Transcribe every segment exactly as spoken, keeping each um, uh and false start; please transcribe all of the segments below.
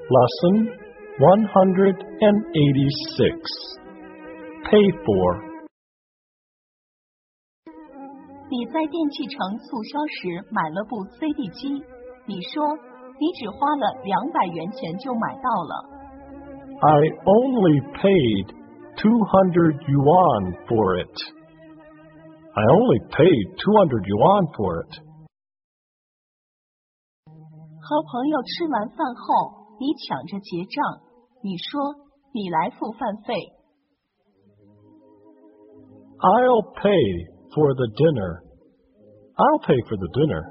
Lesson one hundred eighty-six. Pay for. 你在电器城促销时买了部 C D 机，你说你只花了两百元钱就买到了。 I only paid two hundred yuan for it. I only paid two hundred yuan for it. 和朋友吃完饭后，你抢着结账，你说你来付饭费。 I'll pay for the dinner. I'll pay for the dinner.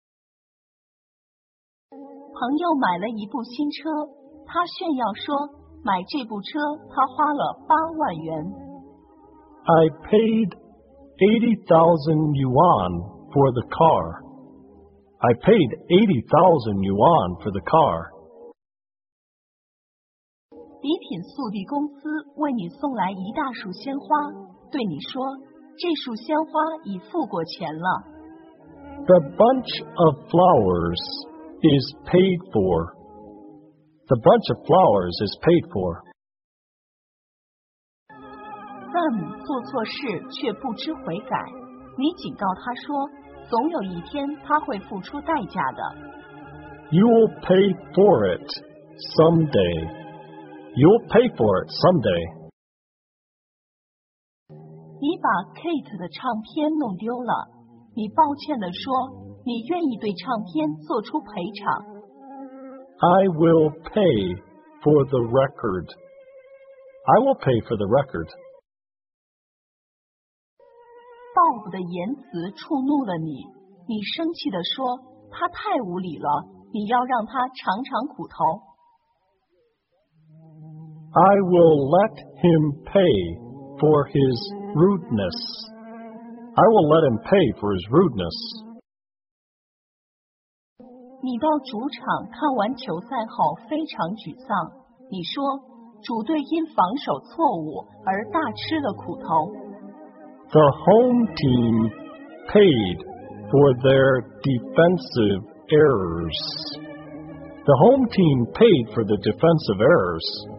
朋友买了一部新车，他炫耀说买这部车他花了八万元。 I paid eighty thousand yuan for the car. I paid eighty thousand yuan for the car. 礼品速递公司为你送来一大束鲜花，对你说这束鲜花已付过钱了。 The bunch of flowers is paid for. The bunch of flowers is paid for. Sam 做错事却不知悔改，你警告他说，总有一天他会付出代价的。 You'll pay for it someday. You'll pay for it someday. 你把 Kate 的唱片弄丢了，你抱歉地说，你愿意对唱片做出赔偿。 I will pay for the record. I will pay for the record. 鲍勃的言辞触怒了你，你生气地说，他太无理了，你要让他尝尝苦头。 I will let him pay for his rudeness. I will let him pay for his rudeness. 你到主场看完球赛后非常沮丧，你说主队因防守错误而大吃了苦头。 The home team paid for their defensive errors. The home team paid for the defensive errors.